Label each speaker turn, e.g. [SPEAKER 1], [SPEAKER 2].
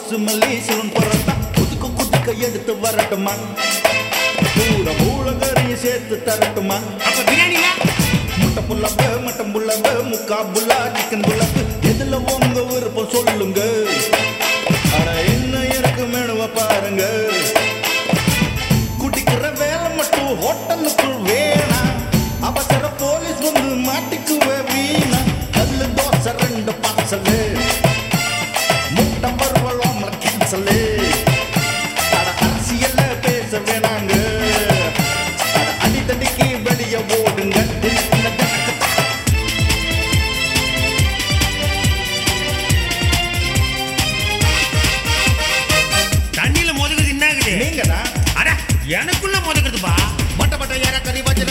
[SPEAKER 1] கொசுமல்லி சிவன் பரட்டா குதுக்கு குதுக்க எடுத்து வரட்டுமா பூர மூலகரையும் சேர்த்து தரட்டுமா
[SPEAKER 2] அப்ப பிரியாணில
[SPEAKER 1] முட்டை புல்லப்பு மட்டன் புல்லப்பு முக்கா புல்லா சிக்கன் புல்லப்பு எதுல உங்க விருப்பம் சொல்லுங்க அட என்ன எனக்கு மெனுவ பாருங்க குடிக்கிற வேலை மட்டும் ஹோட்டலுக்குள் வேணாம் அவசர போலீஸ் வந்து மாட்டிக்குவே வீணா கல்லு தோசை 2 பார்சலு முட்டை பருவல் ஆம்லெட் கேன்சலு அட அரசியல்ல பேச வேணாங்க அட அடித்தடிக்கு வெளிய ஓடுங்க
[SPEAKER 2] தண்ணியில மோதுகிறது என்னாகுது
[SPEAKER 1] நீங்கடா
[SPEAKER 2] அட எனக்குள்ள மோதுகிறதுப்பா
[SPEAKER 1] மட்ட மட்ட யார கறி வச்சு